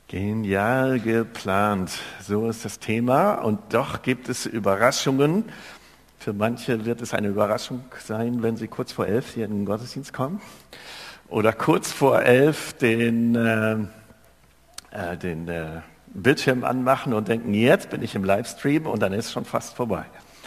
Genial geplant, so ist das Thema. Und doch gibt es Überraschungen. Für manche wird es eine Überraschung sein, wenn sie kurz vor 11 hier in den Gottesdienst kommen. Oder kurz vor 11 den Bildschirm anmachen und denken, jetzt bin ich im Livestream und dann ist es schon fast vorbei.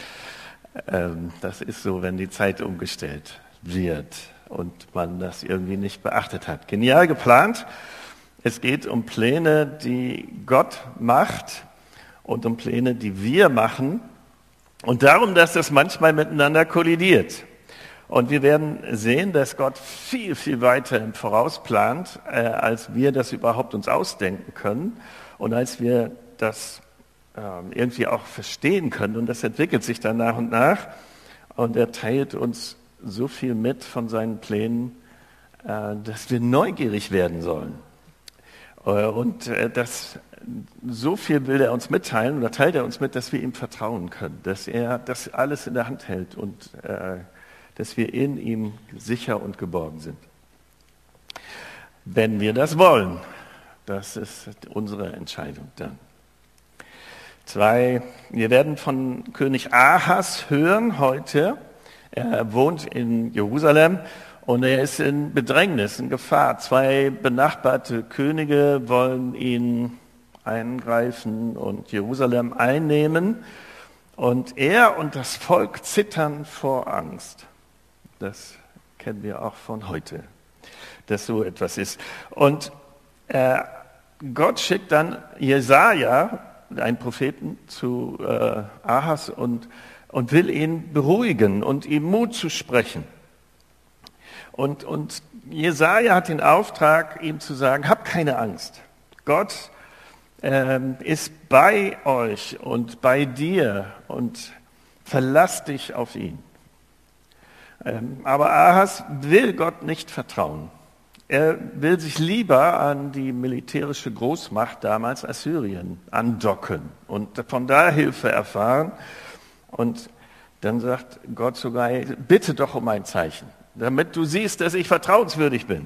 Das ist so, wenn die Zeit umgestellt wird und man das irgendwie nicht beachtet hat. Genial geplant. Es geht um Pläne, die Gott macht und um Pläne, die wir machen und darum, dass das manchmal miteinander kollidiert. Und wir werden sehen, dass Gott viel, viel weiter im Voraus plant, als wir das überhaupt uns ausdenken können und als wir das irgendwie auch verstehen können. Und das entwickelt sich dann nach und nach. Und er teilt uns so viel mit von seinen Plänen, dass wir neugierig werden sollen. Und so viel will er uns mitteilen, oder teilt er uns mit, dass wir ihm vertrauen können, dass er das alles in der Hand hält und dass wir in ihm sicher und geborgen sind. Wenn wir das wollen, das ist unsere Entscheidung dann. Wir werden von König Ahas hören heute. Er wohnt in Jerusalem. Und er ist in Bedrängnis, in Gefahr. 2 benachbarte Könige wollen ihn eingreifen und Jerusalem einnehmen. Und er und das Volk zittern vor Angst. Das kennen wir auch von heute, dass so etwas ist. Und Gott schickt dann Jesaja, einen Propheten, zu Ahas und will ihn beruhigen und ihm Mut zu sprechen. Und Jesaja hat den Auftrag, ihm zu sagen, habt keine Angst. Gott ist bei euch und bei dir und verlass dich auf ihn. Aber Ahas will Gott nicht vertrauen. Er will sich lieber an die militärische Großmacht damals Assyrien andocken und von da Hilfe erfahren. Und dann sagt Gott sogar, bitte doch um ein Zeichen, damit du siehst, dass ich vertrauenswürdig bin.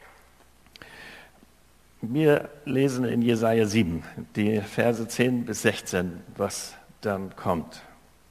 Wir lesen in Jesaja 7, die Verse 10 bis 16, was dann kommt.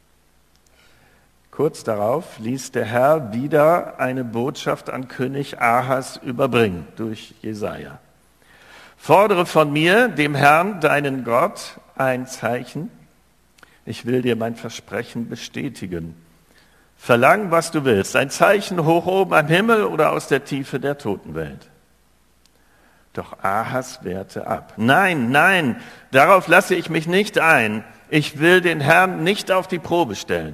Kurz darauf ließ der Herr wieder eine Botschaft an König Ahas überbringen durch Jesaja. Fordere von mir, dem Herrn, deinen Gott, ein Zeichen. Ich will dir mein Versprechen bestätigen. Verlang, was du willst, ein Zeichen hoch oben am Himmel oder aus der Tiefe der Totenwelt. Doch Ahas wehrte ab. Nein, nein, darauf lasse ich mich nicht ein. Ich will den Herrn nicht auf die Probe stellen.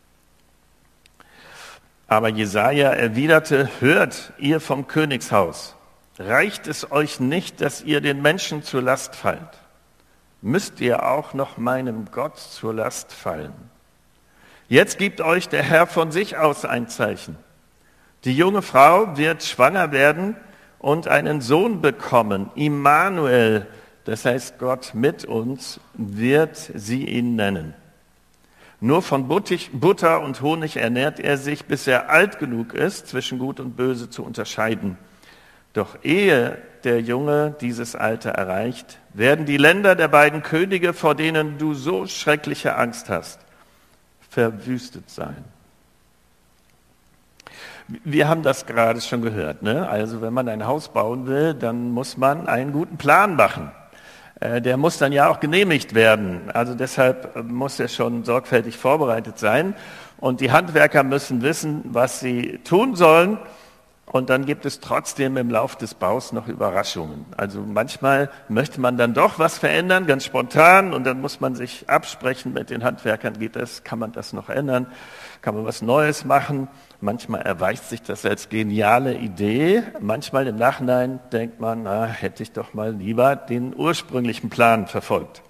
Aber Jesaja erwiderte, hört ihr vom Königshaus, reicht es euch nicht, dass ihr den Menschen zur Last fallt? Müsst ihr auch noch meinem Gott zur Last fallen? Jetzt gibt euch der Herr von sich aus ein Zeichen. Die junge Frau wird schwanger werden und einen Sohn bekommen. Immanuel, das heißt Gott mit uns, wird sie ihn nennen. Nur von Butter und Honig ernährt er sich, bis er alt genug ist, zwischen Gut und Böse zu unterscheiden. Doch ehe der Junge dieses Alter erreicht, werden die Länder der beiden Könige, vor denen du so schreckliche Angst hast, verwüstet sein. Wir haben das gerade schon gehört, ne? Also wenn man ein Haus bauen will, dann muss man einen guten Plan machen. Der muss dann ja auch genehmigt werden. Also deshalb muss er schon sorgfältig vorbereitet sein. Und die Handwerker müssen wissen, was sie tun sollen. Und dann gibt es trotzdem im Lauf des Baus noch Überraschungen. Also manchmal möchte man dann doch was verändern, ganz spontan. Und dann muss man sich absprechen mit den Handwerkern. Kann man das noch ändern? Kann man was Neues machen? Manchmal erweist sich das als geniale Idee. Manchmal im Nachhinein denkt man, hätte ich doch mal lieber den ursprünglichen Plan verfolgt.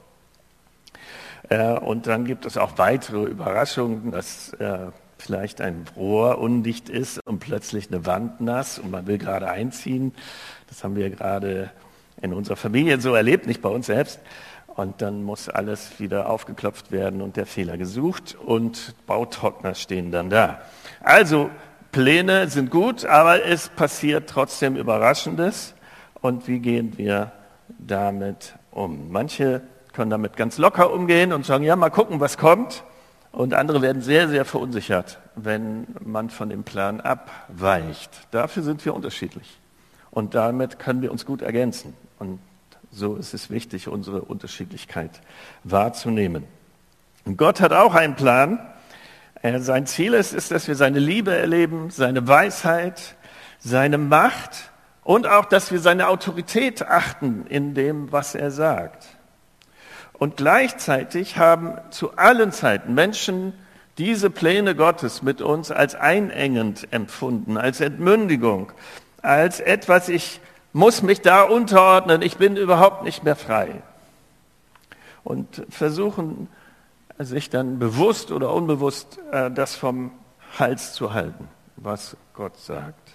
Und dann gibt es auch weitere Überraschungen, dass vielleicht ein Rohr undicht ist und plötzlich eine Wand nass und man will gerade einziehen. Das haben wir gerade in unserer Familie so erlebt, nicht bei uns selbst. Und dann muss alles wieder aufgeklopft werden und der Fehler gesucht und Bautrockner stehen dann da. Also Pläne sind gut, aber es passiert trotzdem Überraschendes. Und wie gehen wir damit um? Manche können damit ganz locker umgehen und sagen, ja, mal gucken, was kommt. Und andere werden sehr, sehr verunsichert, wenn man von dem Plan abweicht. Dafür sind wir unterschiedlich. Und damit können wir uns gut ergänzen. Und so ist es wichtig, unsere Unterschiedlichkeit wahrzunehmen. Und Gott hat auch einen Plan. Sein Ziel ist, dass wir seine Liebe erleben, seine Weisheit, seine Macht und auch, dass wir seine Autorität achten in dem, was er sagt. Und gleichzeitig haben zu allen Zeiten Menschen diese Pläne Gottes mit uns als einengend empfunden, als Entmündigung, als etwas, ich muss mich da unterordnen, ich bin überhaupt nicht mehr frei. Und versuchen sich dann bewusst oder unbewusst das vom Hals zu halten, was Gott sagt.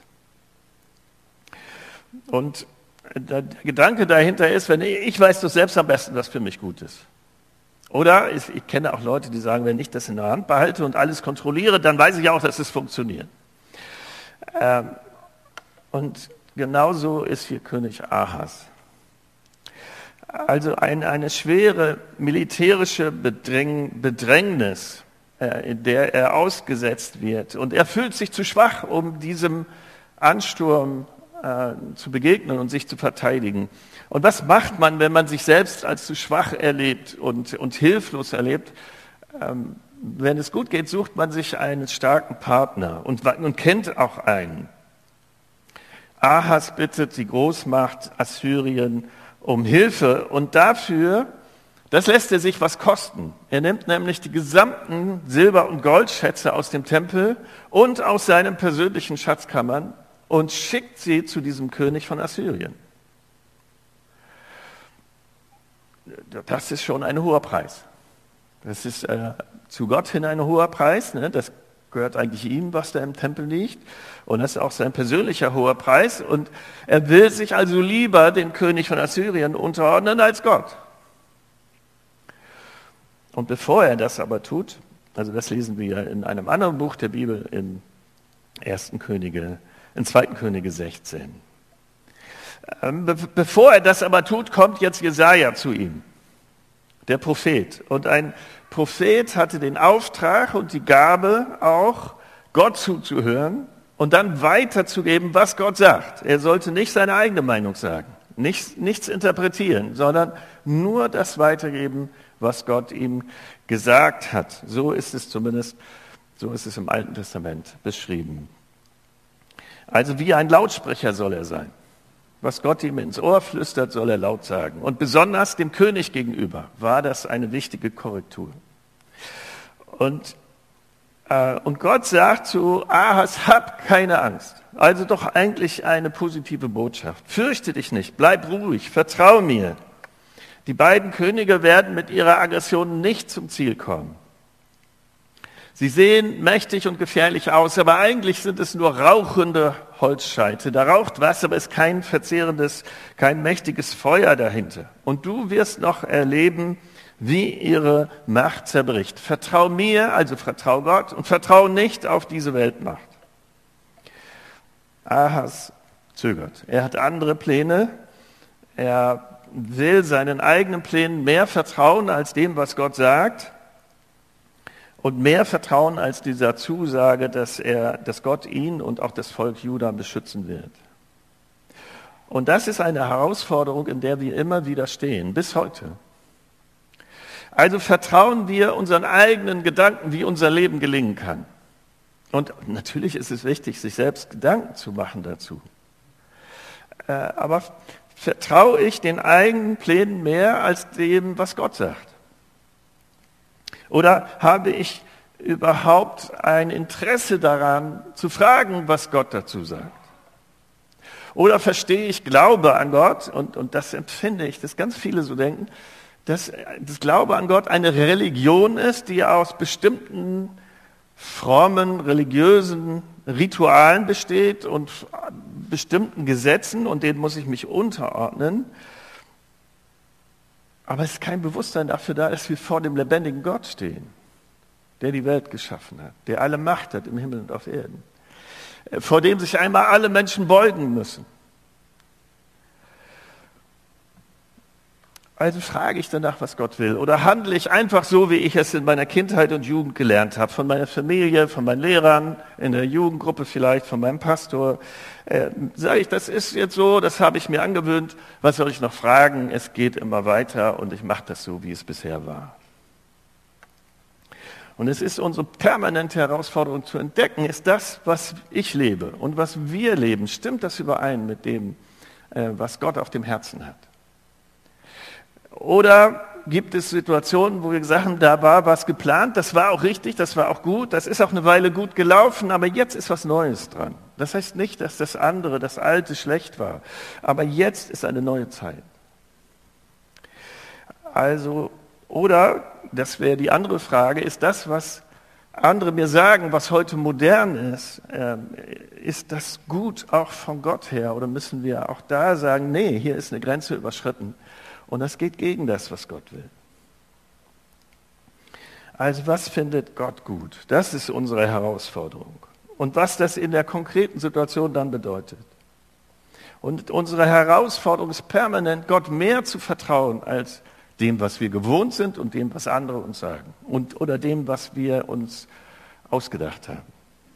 Und der Gedanke dahinter ist, wenn ich weiß doch selbst am besten, was für mich gut ist. Oder ich kenne auch Leute, die sagen, wenn ich das in der Hand behalte und alles kontrolliere, dann weiß ich auch, dass es funktioniert. Und genauso ist hier König Ahas. Also eine schwere militärische Bedrängnis, in der er ausgesetzt wird. Und er fühlt sich zu schwach, um diesem Ansturm zu begegnen und sich zu verteidigen. Und was macht man, wenn man sich selbst als zu schwach erlebt und hilflos erlebt? Wenn es gut geht, sucht man sich einen starken Partner und kennt auch einen. Ahas bittet die Großmacht Assyrien um Hilfe und dafür, das lässt er sich was kosten. Er nimmt nämlich die gesamten Silber- und Goldschätze aus dem Tempel und aus seinen persönlichen Schatzkammern und schickt sie zu diesem König von Assyrien. Das ist schon ein hoher Preis. Das ist zu Gott hin ein hoher Preis. Ne? Das gehört eigentlich ihm, was da im Tempel liegt. Und das ist auch sein persönlicher hoher Preis. Und er will sich also lieber dem König von Assyrien unterordnen als Gott. Und bevor er das aber tut, also das lesen wir in einem anderen Buch der Bibel, in 2. Könige 16. Bevor er das aber tut, kommt jetzt Jesaja zu ihm, der Prophet. Und ein Prophet hatte den Auftrag und die Gabe auch, Gott zuzuhören und dann weiterzugeben, was Gott sagt. Er sollte nicht seine eigene Meinung sagen, nichts interpretieren, sondern nur das weitergeben, was Gott ihm gesagt hat. So ist es im Alten Testament beschrieben. Also wie ein Lautsprecher soll er sein. Was Gott ihm ins Ohr flüstert, soll er laut sagen. Und besonders dem König gegenüber war das eine wichtige Korrektur. Und Gott sagt zu Ahas, hab keine Angst. Also doch eigentlich eine positive Botschaft. Fürchte dich nicht, bleib ruhig, vertrau mir. Die beiden Könige werden mit ihrer Aggression nicht zum Ziel kommen. Sie sehen mächtig und gefährlich aus, aber eigentlich sind es nur rauchende Holzscheite. Da raucht was, aber es ist kein verzehrendes, kein mächtiges Feuer dahinter. Und du wirst noch erleben, wie ihre Macht zerbricht. Vertrau mir, also vertrau Gott, und vertrau nicht auf diese Weltmacht. Ahas zögert. Er hat andere Pläne. Er will seinen eigenen Plänen mehr vertrauen als dem, was Gott sagt. Und mehr Vertrauen als dieser Zusage, dass Gott ihn und auch das Volk Juda beschützen wird. Und das ist eine Herausforderung, in der wir immer wieder stehen, bis heute. Also vertrauen wir unseren eigenen Gedanken, wie unser Leben gelingen kann. Und natürlich ist es wichtig, sich selbst Gedanken zu machen dazu. Aber vertraue ich den eigenen Plänen mehr als dem, was Gott sagt? Oder habe ich überhaupt ein Interesse daran, zu fragen, was Gott dazu sagt? Oder verstehe ich Glaube an Gott, und das empfinde ich, dass ganz viele so denken, dass das Glaube an Gott eine Religion ist, die aus bestimmten frommen, religiösen Ritualen besteht und bestimmten Gesetzen, und denen muss ich mich unterordnen. Aber es ist kein Bewusstsein dafür da, dass wir vor dem lebendigen Gott stehen, der die Welt geschaffen hat, der alle Macht hat im Himmel und auf Erden, vor dem sich einmal alle Menschen beugen müssen. Also frage ich danach, was Gott will. Oder handle ich einfach so, wie ich es in meiner Kindheit und Jugend gelernt habe. Von meiner Familie, von meinen Lehrern, in der Jugendgruppe vielleicht, von meinem Pastor. Sage ich, das ist jetzt so, das habe ich mir angewöhnt. Was soll ich noch fragen? Es geht immer weiter und ich mache das so, wie es bisher war. Und es ist unsere permanente Herausforderung zu entdecken, ist das, was ich lebe und was wir leben, stimmt das überein mit dem, was Gott auf dem Herzen hat? Oder gibt es Situationen, wo wir sagen, da war was geplant, das war auch richtig, das war auch gut, das ist auch eine Weile gut gelaufen, aber jetzt ist was Neues dran. Das heißt nicht, dass das andere, das Alte schlecht war, aber jetzt ist eine neue Zeit. Also, oder, das wäre die andere Frage, ist das, was andere mir sagen, was heute modern ist das gut auch von Gott her? Oder müssen wir auch da sagen, nee, hier ist eine Grenze überschritten und das geht gegen das, was Gott will. Also was findet Gott gut? Das ist unsere Herausforderung. Und was das in der konkreten Situation dann bedeutet. Und unsere Herausforderung ist permanent, Gott mehr zu vertrauen als dem, was wir gewohnt sind und dem, was andere uns sagen. Oder dem, was wir uns ausgedacht haben.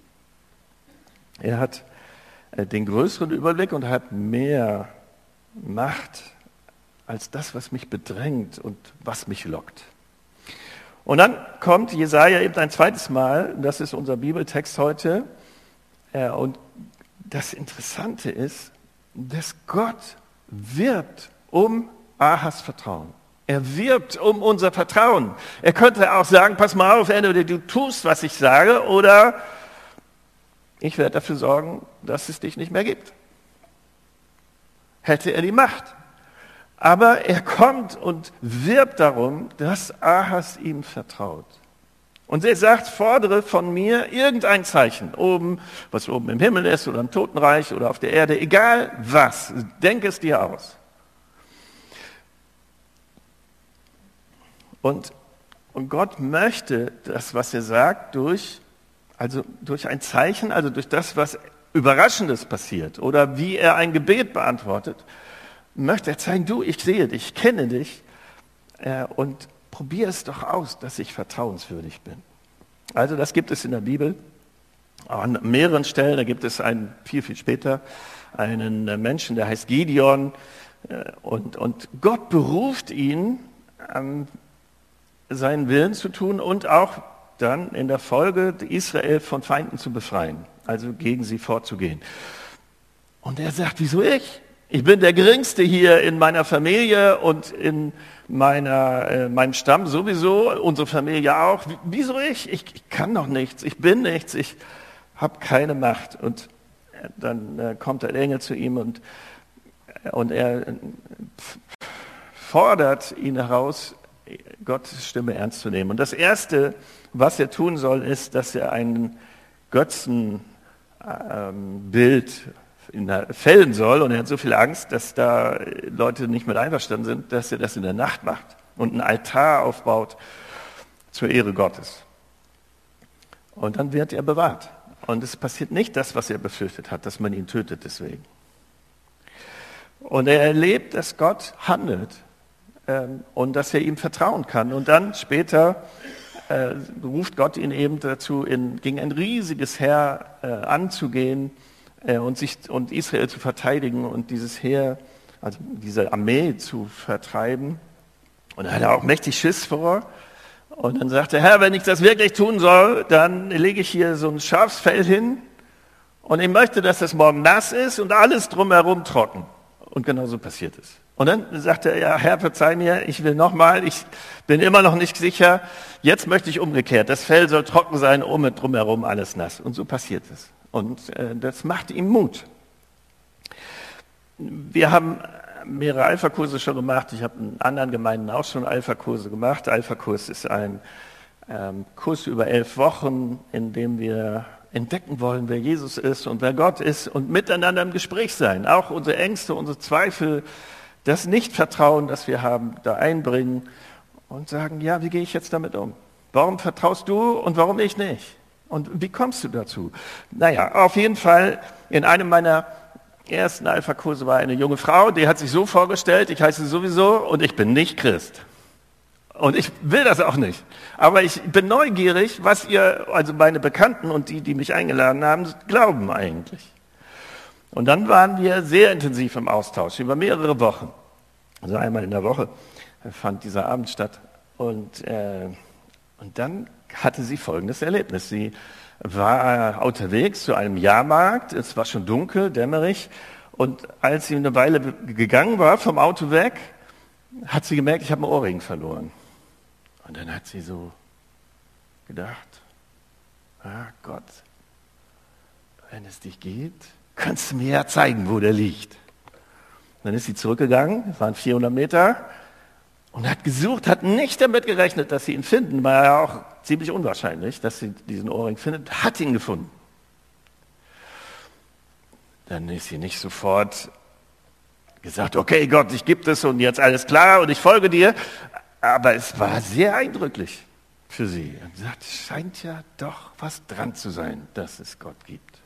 Er hat den größeren Überblick und hat mehr Macht als das, was mich bedrängt und was mich lockt. Und dann kommt Jesaja eben ein zweites Mal, das ist unser Bibeltext heute. Und das Interessante ist, dass Gott wirbt um Ahas Vertrauen. Er wirbt um unser Vertrauen. Er könnte auch sagen, pass mal auf, entweder du tust, was ich sage, oder ich werde dafür sorgen, dass es dich nicht mehr gibt. Hätte er die Macht. Aber er kommt und wirbt darum, dass Ahas ihm vertraut. Und er sagt, fordere von mir irgendein Zeichen, was oben im Himmel ist oder im Totenreich oder auf der Erde, egal was, denk es dir aus. Und Gott möchte das, was er sagt, durch ein Zeichen, also durch das, was Überraschendes passiert oder wie er ein Gebet beantwortet, möchte er zeigen, du, ich sehe dich, ich kenne dich und probier es doch aus, dass ich vertrauenswürdig bin. Also das gibt es in der Bibel an mehreren Stellen. Da gibt es viel später einen Menschen, der heißt Gideon und Gott beruft ihn, seinen Willen zu tun und auch dann in der Folge Israel von Feinden zu befreien, also gegen sie vorzugehen. Und er sagt, wieso ich? Ich bin der Geringste hier in meiner Familie und in meinem Stamm sowieso, unsere Familie auch. Wieso ich? Ich kann doch nichts, ich bin nichts, ich habe keine Macht. Und dann kommt der Engel zu ihm und er fordert ihn heraus, Gottes Stimme ernst zu nehmen. Und das Erste, was er tun soll, ist, dass er ein Götzenbild fällen soll. Und er hat so viel Angst, dass da Leute nicht mit einverstanden sind, dass er das in der Nacht macht und einen Altar aufbaut zur Ehre Gottes. Und dann wird er bewahrt. Und es passiert nicht das, was er befürchtet hat, dass man ihn tötet deswegen. Und er erlebt, dass Gott handelt und dass er ihm vertrauen kann. Und dann später ruft Gott ihn eben dazu, gegen ein riesiges Heer anzugehen und Israel zu verteidigen und dieses Heer, also diese Armee zu vertreiben. Und da hat er auch mächtig Schiss vor. Und dann sagt er, Herr, wenn ich das wirklich tun soll, dann lege ich hier so ein Schafsfell hin und ich möchte, dass das morgen nass ist und alles drumherum trocken. Und genau so passiert es. Und dann sagt er, ja, Herr, verzeih mir, ich will nochmal, ich bin immer noch nicht sicher, jetzt möchte ich umgekehrt, das Fell soll trocken sein, drumherum alles nass. Und so passiert es. Und das macht ihm Mut. Wir haben mehrere Alpha-Kurse schon gemacht, ich habe in anderen Gemeinden auch schon Alpha-Kurse gemacht. Alpha-Kurs ist ein Kurs über 11 Wochen, in dem wir entdecken wollen, wer Jesus ist und wer Gott ist und miteinander im Gespräch sein. Auch unsere Ängste, unsere Zweifel, das Nichtvertrauen, das wir haben, da einbringen und sagen, ja, wie gehe ich jetzt damit um? Warum vertraust du und warum ich nicht? Und wie kommst du dazu? Naja, auf jeden Fall in einem meiner ersten Alpha-Kurse war eine junge Frau, die hat sich so vorgestellt, ich heiße sowieso und ich bin nicht Christ. Und ich will das auch nicht. Aber ich bin neugierig, was ihr, also meine Bekannten und die mich eingeladen haben, glauben eigentlich. Und dann waren wir sehr intensiv im Austausch, über mehrere Wochen. Also einmal in der Woche fand dieser Abend statt. Und dann hatte sie folgendes Erlebnis. Sie war unterwegs zu einem Jahrmarkt, es war schon dunkel, dämmerig. Und als sie eine Weile gegangen war, vom Auto weg, hat sie gemerkt, ich habe einen Ohrring verloren. Und dann hat sie so gedacht, Gott, wenn es dich gibt, kannst du mir ja zeigen, wo der liegt. Dann ist sie zurückgegangen, es waren 400 Meter, und hat gesucht, hat nicht damit gerechnet, dass sie ihn finden, war ja auch ziemlich unwahrscheinlich, dass sie diesen Ohrring findet, hat ihn gefunden. Dann ist sie nicht sofort gesagt, okay Gott, ich gebe es und jetzt alles klar und ich folge dir. Aber es war sehr eindrücklich für sie. Und sie sagt, es scheint ja doch was dran zu sein, dass es Gott gibt.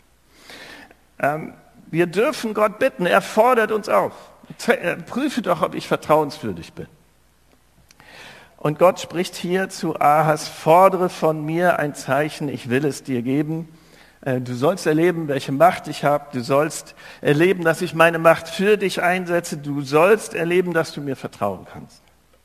Wir dürfen Gott bitten, er fordert uns auf. Prüfe doch, ob ich vertrauenswürdig bin. Und Gott spricht hier zu Ahas, fordere von mir ein Zeichen, ich will es dir geben. Du sollst erleben, welche Macht ich habe. Du sollst erleben, dass ich meine Macht für dich einsetze. Du sollst erleben, dass du mir vertrauen kannst.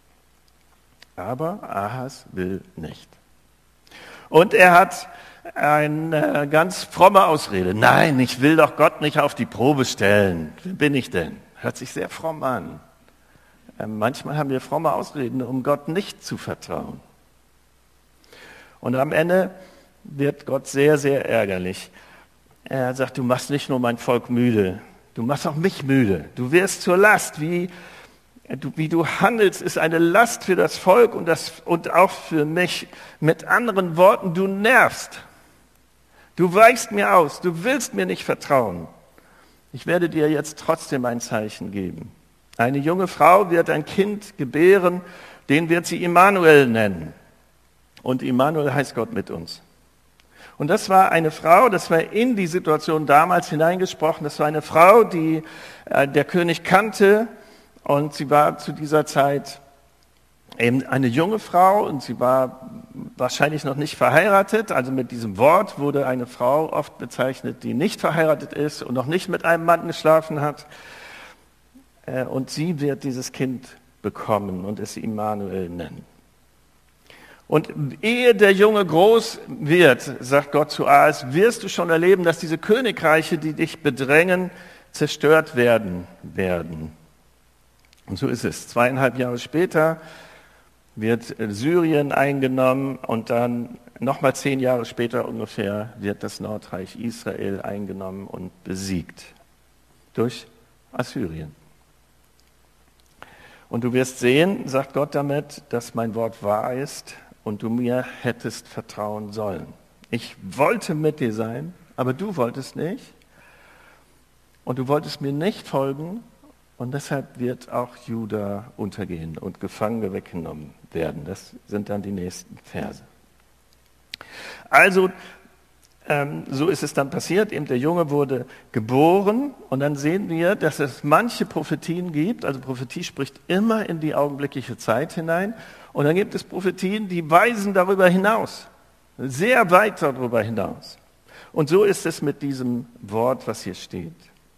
Aber Ahas will nicht. Und er hat eine ganz fromme Ausrede. Nein, ich will doch Gott nicht auf die Probe stellen. Wer bin ich denn? Hört sich sehr fromm an. Manchmal haben wir fromme Ausreden, um Gott nicht zu vertrauen. Und am Ende wird Gott sehr, sehr ärgerlich. Er sagt, du machst nicht nur mein Volk müde, du machst auch mich müde. Du wirst zur Last, wie du handelst, ist eine Last für das Volk und auch für mich. Mit anderen Worten, du nervst. Du weichst mir aus, du willst mir nicht vertrauen. Ich werde dir jetzt trotzdem ein Zeichen geben. Eine junge Frau wird ein Kind gebären, den wird sie Immanuel nennen. Und Immanuel heißt Gott mit uns. Und das war eine Frau, das war in die Situation damals hineingesprochen, das war eine Frau, die der König kannte. Und sie war zu dieser Zeit eben eine junge Frau und sie war wahrscheinlich noch nicht verheiratet. Also mit diesem Wort wurde eine Frau oft bezeichnet, die nicht verheiratet ist und noch nicht mit einem Mann geschlafen hat. Und sie wird dieses Kind bekommen und es Immanuel nennen. Und ehe der Junge groß wird, sagt Gott zu Ahas, wirst du schon erleben, dass diese Königreiche, die dich bedrängen, zerstört werden. Und so ist es. 2,5 Jahre später wird Syrien eingenommen und dann nochmal 10 Jahre später ungefähr wird das Nordreich Israel eingenommen und besiegt durch Assyrien. Und du wirst sehen, sagt Gott damit, dass mein Wort wahr ist und du mir hättest vertrauen sollen. Ich wollte mit dir sein, aber du wolltest nicht. Und du wolltest mir nicht folgen. Und deshalb wird auch Juda untergehen und Gefangene weggenommen werden. Das sind dann die nächsten Verse. Also, so ist es dann passiert. Eben der Junge wurde geboren. Und dann sehen wir, dass es manche Prophetien gibt. Also Prophetie spricht immer in die augenblickliche Zeit hinein. Und dann gibt es Prophetien, die weisen darüber hinaus. Sehr weit darüber hinaus. Und so ist es mit diesem Wort, was hier steht.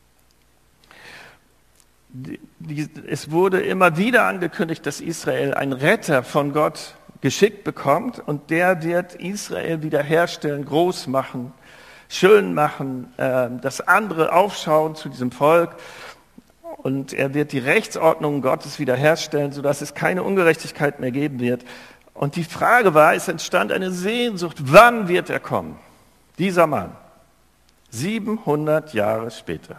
Es wurde immer wieder angekündigt, dass Israel einen Retter von Gott geschickt bekommt und der wird Israel wiederherstellen, groß machen, schön machen, dass andere aufschauen zu diesem Volk und er wird die Rechtsordnung Gottes wiederherstellen, sodass es keine Ungerechtigkeit mehr geben wird. Und die Frage war, es entstand eine Sehnsucht, wann wird er kommen? Dieser Mann, 700 Jahre später.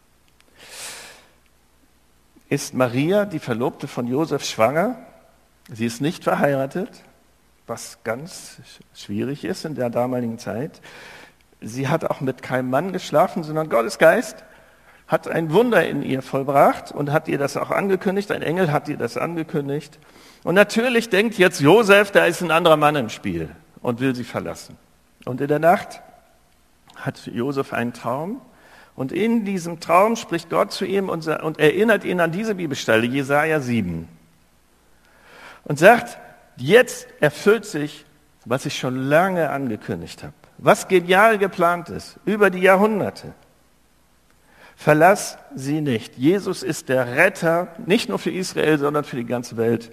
Ist Maria, die Verlobte von Josef, schwanger? Sie ist nicht verheiratet, was ganz schwierig ist in der damaligen Zeit. Sie hat auch mit keinem Mann geschlafen, sondern Gottes Geist hat ein Wunder in ihr vollbracht und hat ihr das auch angekündigt. Ein Engel hat ihr das angekündigt. Und natürlich denkt jetzt Josef, da ist ein anderer Mann im Spiel und will sie verlassen. Und in der Nacht hat Josef einen Traum Und in diesem Traum spricht Gott zu ihm und erinnert ihn an diese Bibelstelle, Jesaja 7. Und sagt, jetzt erfüllt sich, was ich schon lange angekündigt habe. Was genial geplant ist, über die Jahrhunderte. Verlass sie nicht. Jesus ist der Retter, nicht nur für Israel, sondern für die ganze Welt.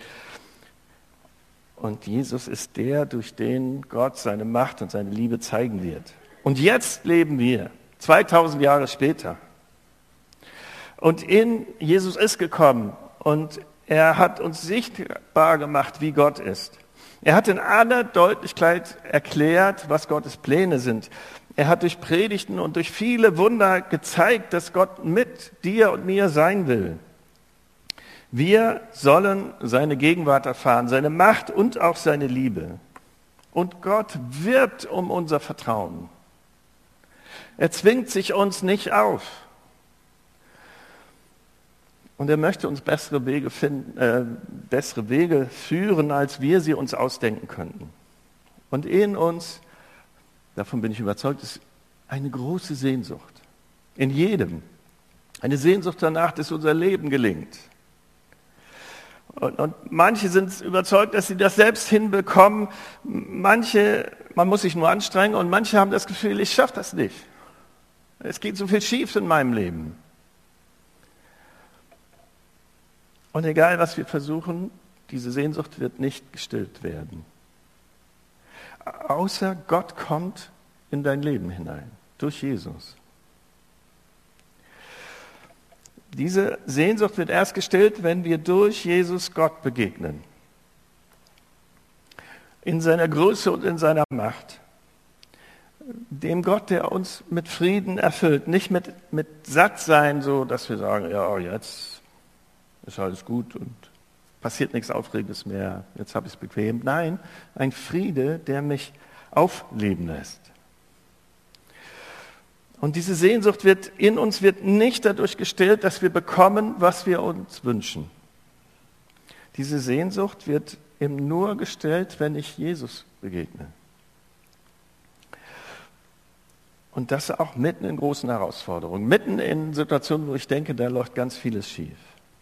Und Jesus ist der, durch den Gott seine Macht und seine Liebe zeigen wird. Und jetzt leben wir, 2000 Jahre später. Und Jesus ist gekommen und er hat uns sichtbar gemacht, wie Gott ist. Er hat in aller Deutlichkeit erklärt, was Gottes Pläne sind. Er hat durch Predigten und durch viele Wunder gezeigt, dass Gott mit dir und mir sein will. Wir sollen seine Gegenwart erfahren, seine Macht und auch seine Liebe. Und Gott wirbt um unser Vertrauen. Er zwingt sich uns nicht auf. Und er möchte uns bessere Wege führen, als wir sie uns ausdenken könnten. Und in uns, davon bin ich überzeugt, ist eine große Sehnsucht. In jedem. Eine Sehnsucht danach, dass unser Leben gelingt. Und manche sind überzeugt, dass sie das selbst hinbekommen. Manche, man muss sich nur anstrengen und manche haben das Gefühl, ich schaffe das nicht. Es geht so viel schief in meinem Leben. Und egal, was wir versuchen, diese Sehnsucht wird nicht gestillt werden. Außer Gott kommt in dein Leben hinein, durch Jesus. Diese Sehnsucht wird erst gestillt, wenn wir durch Jesus Gott begegnen. In seiner Größe und in seiner Macht. Dem Gott, der uns mit Frieden erfüllt, nicht mit Sattsein, so dass wir sagen, ja, jetzt ist alles gut und passiert nichts Aufregendes mehr, jetzt habe ich es bequem. Nein, ein Friede, der mich aufleben lässt. Und diese Sehnsucht in uns wird nicht dadurch gestillt, dass wir bekommen, was wir uns wünschen. Diese Sehnsucht wird eben nur gestillt, wenn ich Jesus begegne. Und das auch mitten in großen Herausforderungen, mitten in Situationen, wo ich denke, da läuft ganz vieles schief.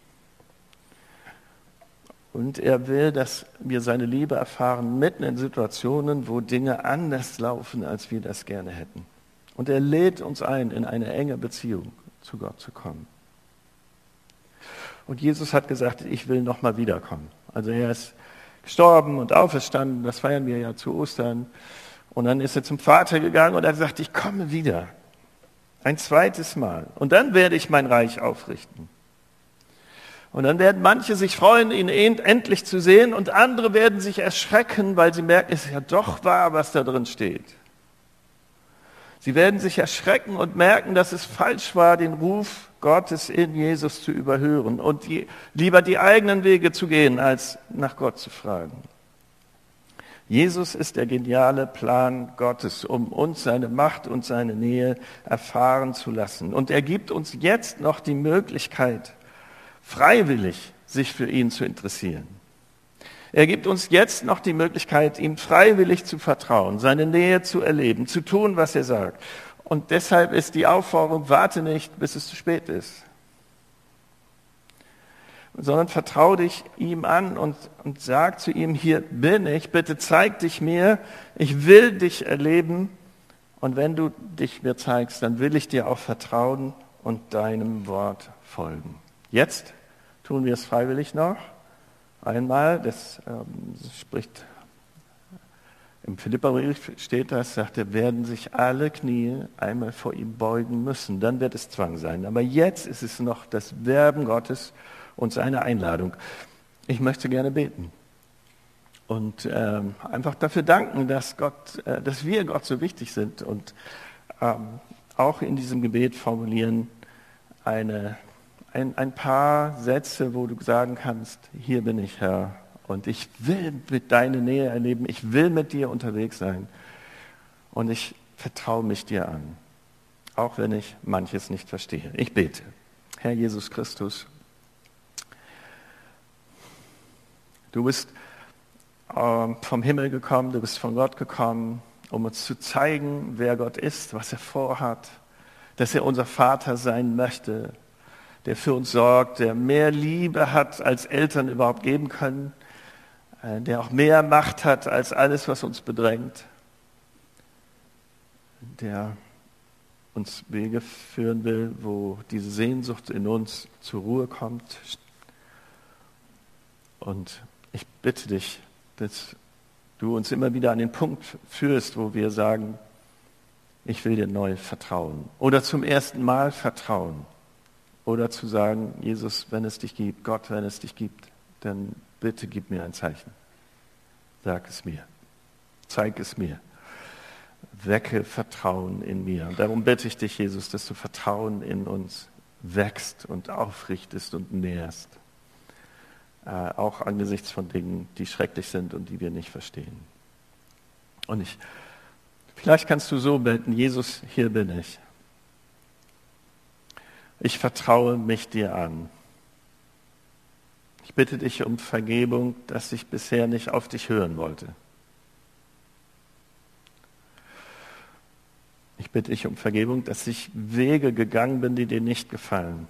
Und er will, dass wir seine Liebe erfahren, mitten in Situationen, wo Dinge anders laufen, als wir das gerne hätten. Und er lädt uns ein, in eine enge Beziehung zu Gott zu kommen. Und Jesus hat gesagt, ich will nochmal wiederkommen. Also er ist gestorben und auferstanden, das feiern wir ja zu Ostern. Und dann ist er zum Vater gegangen und er hat gesagt, ich komme wieder. Ein zweites Mal. Und dann werde ich mein Reich aufrichten. Und dann werden manche sich freuen, ihn endlich zu sehen und andere werden sich erschrecken, weil sie merken, es ist ja doch wahr, was da drin steht. Sie werden sich erschrecken und merken, dass es falsch war, den Ruf Gottes in Jesus zu überhören und lieber die eigenen Wege zu gehen, als nach Gott zu fragen. Jesus ist der geniale Plan Gottes, um uns seine Macht und seine Nähe erfahren zu lassen. Und er gibt uns jetzt noch die Möglichkeit, freiwillig sich für ihn zu interessieren. Er gibt uns jetzt noch die Möglichkeit, ihm freiwillig zu vertrauen, seine Nähe zu erleben, zu tun, was er sagt. Und deshalb ist die Aufforderung, warte nicht, bis es zu spät ist. Sondern vertraue dich ihm an und sag zu ihm, hier bin ich, bitte zeig dich mir, ich will dich erleben. Und wenn du dich mir zeigst, dann will ich dir auch vertrauen und deinem Wort folgen. Jetzt tun wir es freiwillig noch. Einmal, das spricht im Philipperbrief steht das, sagt er, werden sich alle Knie einmal vor ihm beugen müssen. Dann wird es Zwang sein. Aber jetzt ist es noch das Werben Gottes und seine Einladung. Ich möchte gerne beten und einfach dafür danken, dass wir Gott so wichtig sind und auch in diesem Gebet formulieren ein paar Sätze, wo du sagen kannst, hier bin ich, Herr, und ich will mit deiner Nähe erleben, ich will mit dir unterwegs sein und ich vertraue mich dir an, auch wenn ich manches nicht verstehe. Ich bete. Herr Jesus Christus, du bist vom Himmel gekommen, du bist von Gott gekommen, um uns zu zeigen, wer Gott ist, was er vorhat, dass er unser Vater sein möchte, der für uns sorgt, der mehr Liebe hat, als Eltern überhaupt geben können, der auch mehr Macht hat als alles, was uns bedrängt, der uns Wege führen will, wo diese Sehnsucht in uns zur Ruhe kommt. Und ich bitte dich, dass du uns immer wieder an den Punkt führst, wo wir sagen, ich will dir neu vertrauen. Oder zum ersten Mal vertrauen. Oder zu sagen, Jesus, wenn es dich gibt, Gott, wenn es dich gibt, dann bitte gib mir ein Zeichen. Sag es mir. Zeig es mir. Wecke Vertrauen in mir. Und darum bitte ich dich, Jesus, dass du Vertrauen in uns wächst und aufrichtest und nährst. Auch angesichts von Dingen, die schrecklich sind und die wir nicht verstehen. Und vielleicht kannst du so beten, Jesus, hier bin ich. Ich vertraue mich dir an. Ich bitte dich um Vergebung, dass ich bisher nicht auf dich hören wollte. Ich bitte dich um Vergebung, dass ich Wege gegangen bin, die dir nicht gefallen.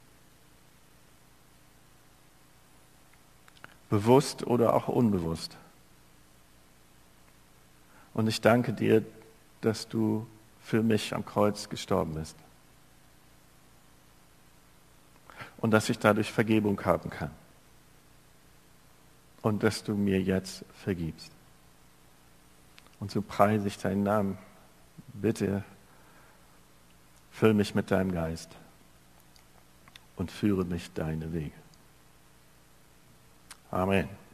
Bewusst oder auch unbewusst. Und ich danke dir, dass du für mich am Kreuz gestorben bist. Und dass ich dadurch Vergebung haben kann. Und dass du mir jetzt vergibst. Und so preise ich deinen Namen. Bitte füll mich mit deinem Geist und führe mich deine Wege. Amen.